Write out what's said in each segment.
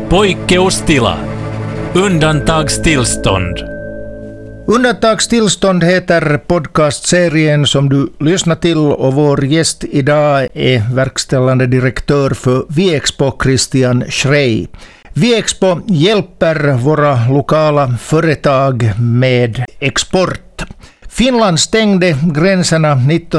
Poikkeustila. Undantagstillstånd. Undantagstillstånd heter podcastserien som du lyssnar till, och vår gäst idag är verkställande direktör för Viexpo, Christian Schrey. Viexpo hjälper våra lokala företag med export. Finland stängde gränserna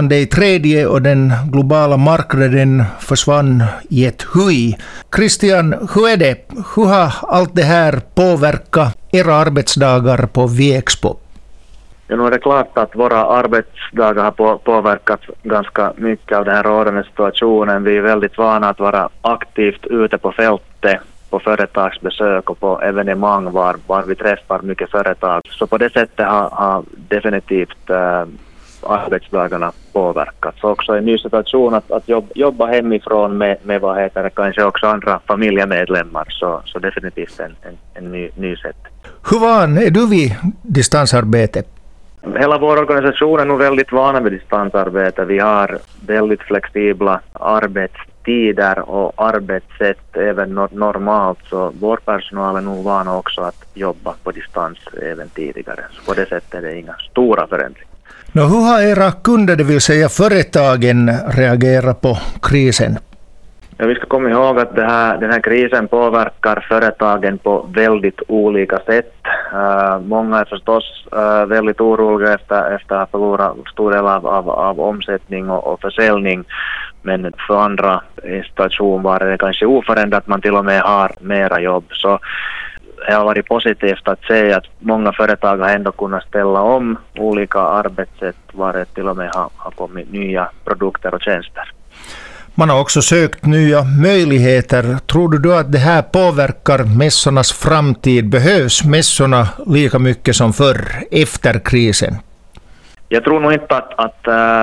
19.3 och den globala marknaden försvann i ett huj. Christian, hur är det? Hur har allt det här påverkat era arbetsdagar på Viexpo? Ja, nu är det klart att våra arbetsdagar har påverkat ganska mycket av den här rådande situationen. Vi är väldigt vana att vara aktivt ute på fältet, på företagsbesök och på evenemang var vi träffar mycket företag. Så på det sättet har definitivt arbetsdagarna påverkats. Så också en ny situation att jobba hemifrån med vad heter det, kanske också andra familjemedlemmar. Så definitivt en ny sätt. Hur van är du vid distansarbete? Hela vår organisation är nog väldigt vana vid distansarbete. Vi har väldigt flexibla arbetstider och arbetssätt även normalt. Så vår personal är nog vana också att jobba på distans även tidigare. Så på det sättet är det inga stora förändringar. Hur har era kunder, det vill säga företagen, reagerat på krisen? Ja, vi ska komma ihåg att den här krisen påverkar företagen på väldigt olika sätt. Många är förstås väldigt oroliga efter att ha förlorat stor del av omsättning och försäljning. Men för andra i station var det kanske oförändrat, man till och med har mera jobb. Så det har varit positivt att se att många företag har ändå kunnat ställa om olika arbetssätt, var det till och med har kommit nya produkter och tjänster. Man har också sökt nya möjligheter. Tror du att det här påverkar mässornas framtid? Behövs mässorna lika mycket som förr efter krisen? Jag tror nog inte att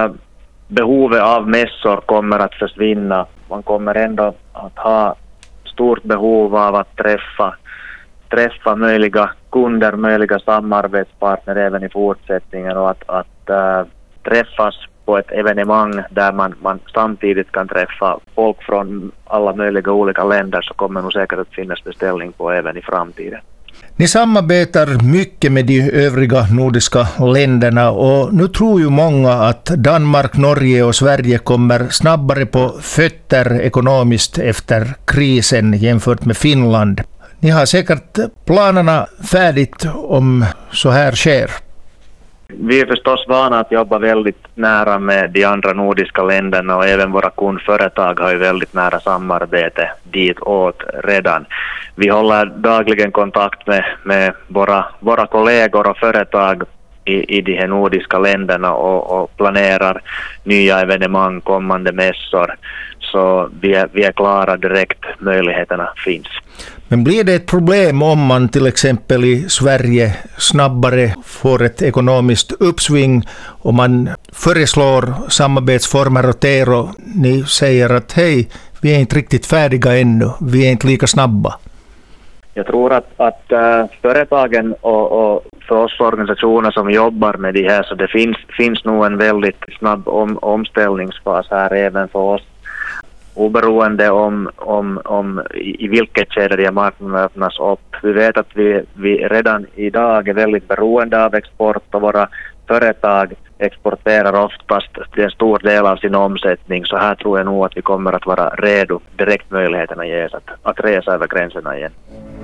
behovet av mässor kommer att försvinna. Man kommer ändå att ha stort behov av att träffa möjliga kunder, möjliga samarbetspartner även i fortsättningen, och att träffas på ett evenemang där man samtidigt kan träffa folk från alla möjliga olika länder, så kommer nog säkert att finnas beställning på även i framtiden. Ni samarbetar mycket med de övriga nordiska länderna, och nu tror ju många att Danmark, Norge och Sverige kommer snabbare på fötter ekonomiskt efter krisen jämfört med Finland. Ni har säkert planerna färdigt om så här sker. Vi är förstås vana att jobba väldigt nära med de andra nordiska länderna, och även våra kundföretag har ju väldigt nära samarbete ditåt redan. Vi håller dagligen kontakt med våra kollegor och företag i de här nordiska länderna och planerar nya evenemang, kommande mässor. Så vi är klara direkt, möjligheterna finns. Men blir det ett problem om man till exempel i Sverige snabbare får ett ekonomiskt uppsving och man föreslår samarbetsformer åt er och ni säger att hej, vi är inte riktigt färdiga ännu, vi är inte lika snabba? Jag tror att företagen och för oss organisationer som jobbar med det här, så det finns nog en väldigt snabb omställningsfas här även för oss. Oberoende om i vilket skede de marknaderna öppnas upp. Vi vet att vi redan idag är väldigt beroende av export, och våra företag exporterar oftast till en stor del av sin omsättning. Så här tror jag nog att vi kommer att vara redo direkt möjligheterna ges att resa över gränserna igen.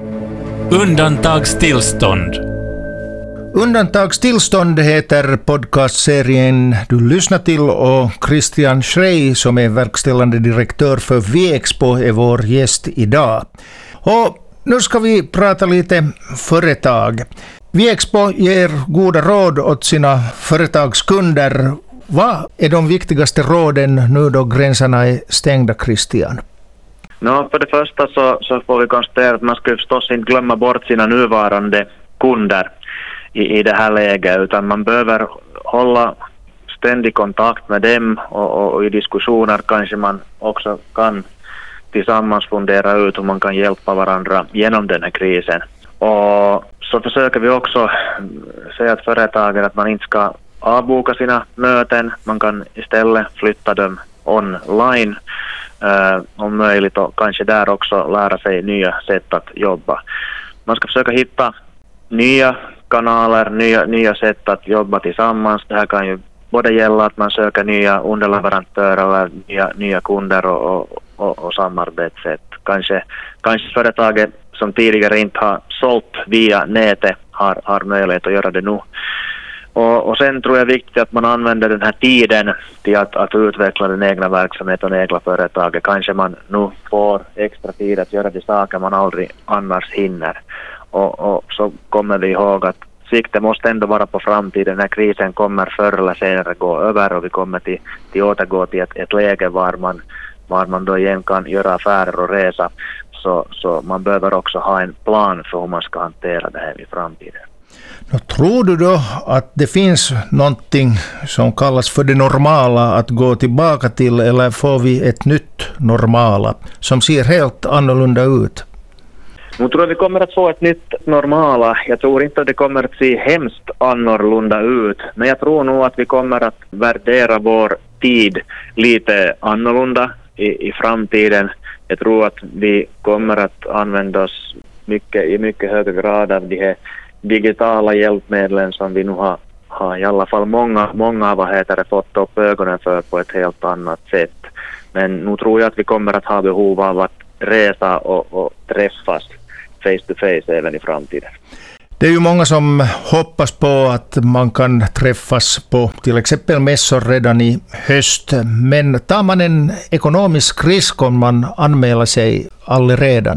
Undantagstillstånd. Undantagstillstånd heter podcastserien du lyssnar till, och Christian Schrey som är verkställande direktör för Viexpo är vår gäst idag. Och nu ska vi prata lite företag. Viexpo ger goda råd åt sina företagskunder. Vad är de viktigaste råden nu då gränserna är stängda, Christian? För det första så får vi konstatera att man ska förstås inte glömma bort sina nuvarande kunder i det här läget, utan man behöver hålla ständig kontakt med dem, och i diskussioner kanske man också kan tillsammans fundera ut hur man kan hjälpa varandra genom den här krisen. Och så försöker vi också säga till företagen att man inte ska avboka sina möten, man kan istället flytta dem online. om möjligt och kanske där också lära sig nya sätt att jobba. Man ska försöka hitta nya kanaler, nya sätt att jobba tillsammans. Det här kan ju både gälla att man söker nya underleverantörer eller nya kunder och samarbetssätt. Kanske företaget som tidigare inte har sålt via nätet har möjlighet att göra det nu. Och sen tror jag det är viktigt att man använder den här tiden till att utveckla den egna verksamheten och egna företaget. Kanske man nu får extra tid att göra de saker man aldrig annars hinner. Och så kommer vi ihåg att siktet måste ändå vara på framtiden. När krisen kommer förr eller senare gå över och vi kommer till återgå till ett läge var man då igen kan göra affärer och resa. Så man behöver också ha en plan för hur man ska hantera det här i framtiden. Tror du då att det finns någonting som kallas för det normala att gå tillbaka till, eller får vi ett nytt normala som ser helt annorlunda ut? Nu tror jag vi kommer att få ett nytt normala. Jag tror inte att det kommer att se hemskt annorlunda ut. Men jag tror nog att vi kommer att värdera vår tid lite annorlunda i framtiden. Jag tror att vi kommer att använda oss i mycket högre grad av de här digitala hjälpmedlen som vi nu har i alla fall många fått upp ögonen för på ett helt annat sätt. Men nu tror jag att vi kommer att ha behov av att resa och träffas face to face även i framtiden. Det är ju många som hoppas på att man kan träffas på till exempel mässor redan i höst. Men tar man en ekonomisk risk om man anmäler sig redan?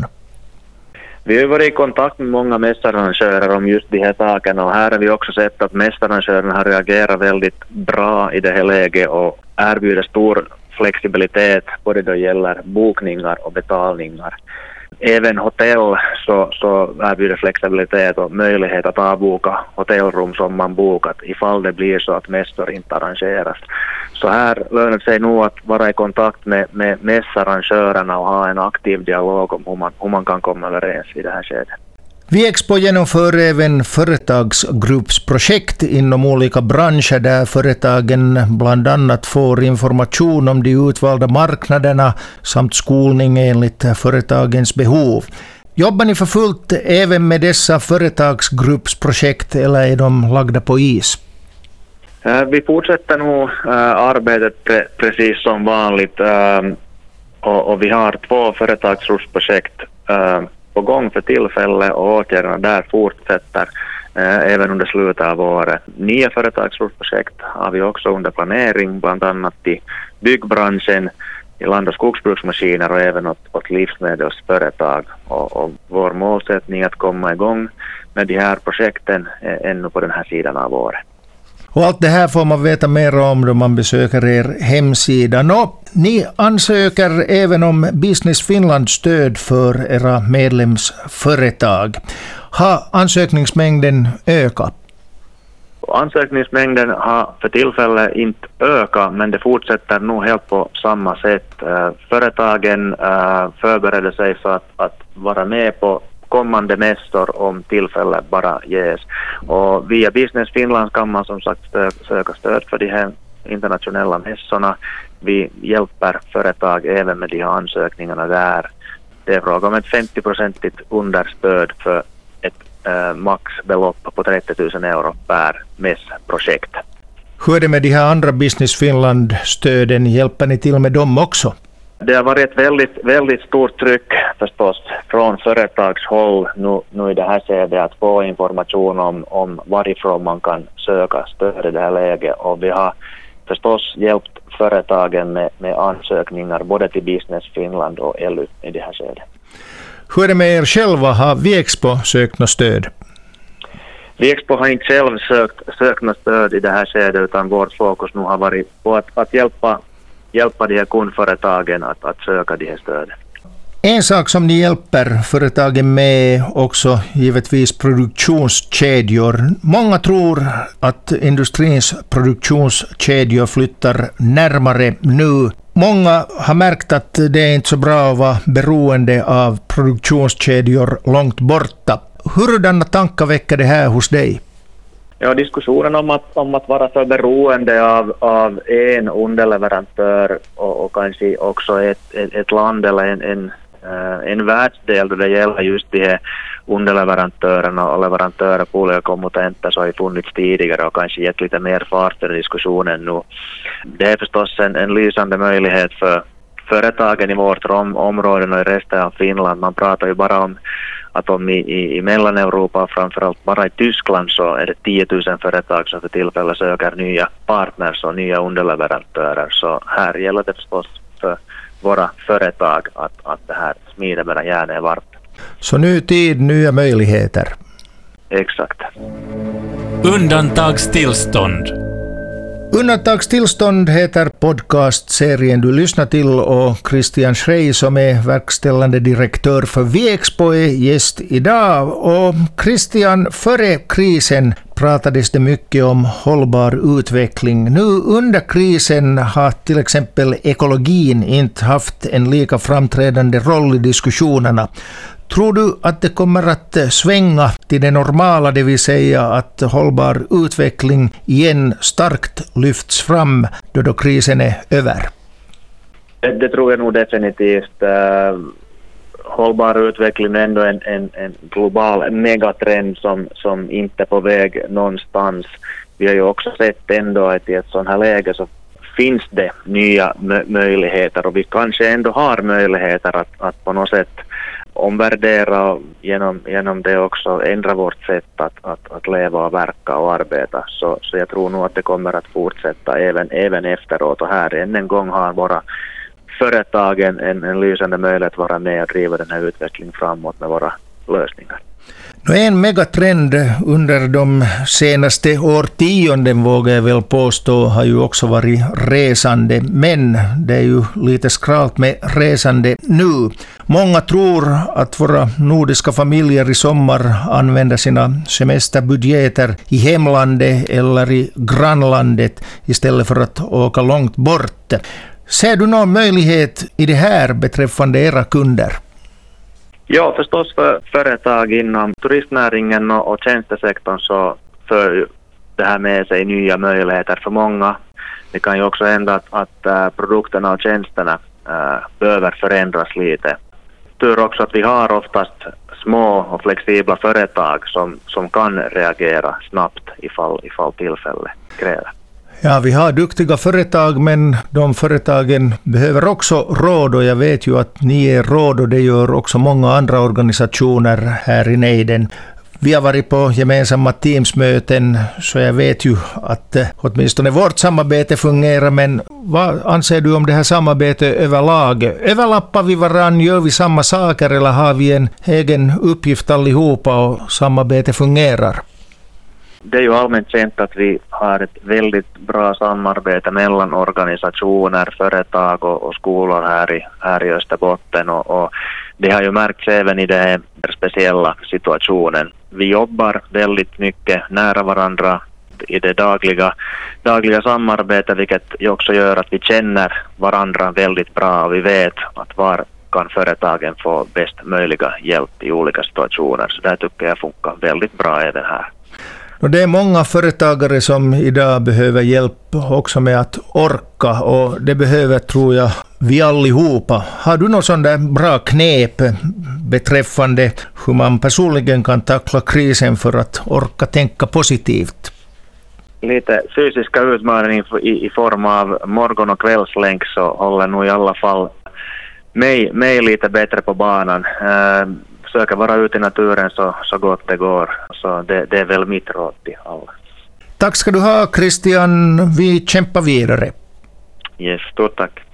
Vi har varit i kontakt med många mässarrangörer om just de här sakerna och här har vi också sett att mässarrangörerna har reagerat väldigt bra i det här läget och erbjuder stor flexibilitet både då gäller bokningar och betalningar. Även hotell så erbjuder flexibilitet och möjlighet att avboka hotellrum som man bokat ifall det blir så att mässor inte arrangeras. Så här lönar sig nog att vara i kontakt med mässarrangörerna och ha en aktiv dialog om hur man kan komma överens i det här skedet. Viexpo genomför även företagsgruppsprojekt inom olika branscher där företagen bland annat får information om de utvalda marknaderna samt skolning enligt företagens behov. Jobbar ni för fullt även med dessa företagsgruppsprojekt eller är de lagda på is? Vi fortsätter nog arbetet precis som vanligt och vi har 2 företagsgruppsprojekt på gång för tillfälle och åtgärderna där fortsätter även under slutet av året. Nya företagsprojekt har vi också under planering, bland annat i byggbranschen, i land- och skogsbruksmaskiner och även åt livsmedelsföretag. Och vår målsättning är att komma igång med de här projekten ännu på den här sidan av året. Och allt det här får man veta mer om då man besöker er hemsida. Ni ansöker även om Business Finland stöd för era medlemsföretag. Har ansökningsmängden ökat? Ansökningsmängden har för tillfället inte ökat men det fortsätter nog helt på samma sätt. Företagen förbereder sig för att vara med på kommande mässor om tillfälle bara ges. Och via Business Finland kan man som sagt söka stöd för de här internationella mässorna. Vi hjälper företag även med de här ansökningarna där. Det är fråga om ett 50% understöd för ett maxbelopp på 30 000 euro per mässprojekt. Hur är det med de här andra Business Finland-stöden? Hjälper ni till med dem också? Det har varit ett väldigt stort tryck förstås från företagshåll nu i det här skedet att få information om varifrån man kan söka stöd i det här läget. Och vi har förstås hjälpt företagen med ansökningar både till Business Finland och ELU i det här skedet. Hur är det med er själva? Har Viexpo sökt något stöd? Viexpo har inte själv sökt något stöd i det här skedet utan vårt fokus nu har varit på att hjälpa de här kundföretagen att söka de här stöden. En sak som ni hjälper företagen med också givetvis produktionskedjor. Många tror att industrins produktionskedjor flyttar närmare nu. Många har märkt att det är inte så bra att vara beroende av produktionskedjor långt borta. Hurdana tankar väcker det här hos dig? Ja, diskussionen om att vara för beroende av en underleverantör och kanske också ett land eller en världsdel då det gäller just de här underleverantörerna och leverantörer på olika komponenter så har ju funnits tidigare och kanske gett lite mer fart för diskussionen nu. Det är förstås en lysande möjlighet för företagen i vårt område och i resten av Finland. Man pratar ju bara om att i Mellaneuropa och framförallt bara i Tyskland så är det 10 000 företag som för tillfället söker nya partners och nya underleverantörer. Så här gäller det förstås för våra företag att det här smider medan järnet är varmt. Så ny tid, nya möjligheter. Exakt. Undantagstillstånd. Undantagstillstånd heter podcastserien du lyssnar till och Christian Schrey som är verkställande direktör för Viexpo är gäst idag. Och Christian, före krisen pratades det mycket om hållbar utveckling. Nu under krisen har till exempel ekologin inte haft en lika framträdande roll i diskussionerna. Tror du att det kommer att svänga till det normala, det vill säga att hållbar utveckling igen starkt lyfts fram då krisen är över? Det tror jag nog definitivt. Hållbar utveckling är ändå en global megatrend som inte är på väg någonstans. Vi har ju också sett ändå att i ett sådant här läge så finns det nya möjligheter och vi kanske ändå har möjligheter att på något sätt omvärdera genom det också ändra vårt sätt att leva och verka och arbeta. Så jag tror nog att det kommer att fortsätta även efteråt. Och här än en gång har våra företagen en lysande möjlighet att vara med och driva den här utvecklingen framåt med våra lösningar. En megatrend under de senaste årtionden vågar jag väl påstå har ju också varit resande, men det är ju lite skralt med resande nu. Många tror att våra nordiska familjer i sommar använder sina semesterbudgeter i hemlandet eller i grannlandet istället för att åka långt bort. Ser du någon möjlighet i det här beträffande era kunder? Ja, förstås för företag inom turistnäringen och tjänstesektorn så för det här med sig nya möjligheter för många. Det kan ju också hända att produkterna och tjänsterna behöver förändras lite. Tur också att vi har oftast små och flexibla företag som kan reagera snabbt ifall tillfälle kräver. Ja, vi har duktiga företag, men de företagen behöver också råd och jag vet ju att ni är råd och det gör också många andra organisationer här i nejden. Vi har varit på gemensamma teamsmöten så jag vet ju att åtminstone vårt samarbete fungerar, men vad anser du om det här samarbetet överlag? Överlappar vi varann, gör vi samma saker eller har vi en egen uppgift allihopa och samarbetet fungerar? Det är ju allmänt känt att vi har ett väldigt bra samarbete mellan organisationer, företag och skolor här i Österbotten och det har ju märkts även i den här speciella situationen. Vi jobbar väldigt mycket nära varandra i det dagliga samarbetet, vilket ju också gör att vi känner varandra väldigt bra och vi vet att var kan företagen få bäst möjliga hjälp i olika situationer. Så det tycker jag funkar väldigt bra även här. Och det är många företagare som idag behöver hjälp också med att orka och det behöver, tror jag, vi allihopa. Har du något sånt där bra knep beträffande hur man personligen kan tackla krisen för att orka tänka positivt? Lite fysiska utmaningar i form av morgon- och kvällslänk så håller nog i alla fall mig lite bättre på banan. Försöka vara ute i naturen så gott det går. Så det är väl mitt råd till alla. Tack ska du ha, Christian. Vi kämpar vidare. Yes, stort tack.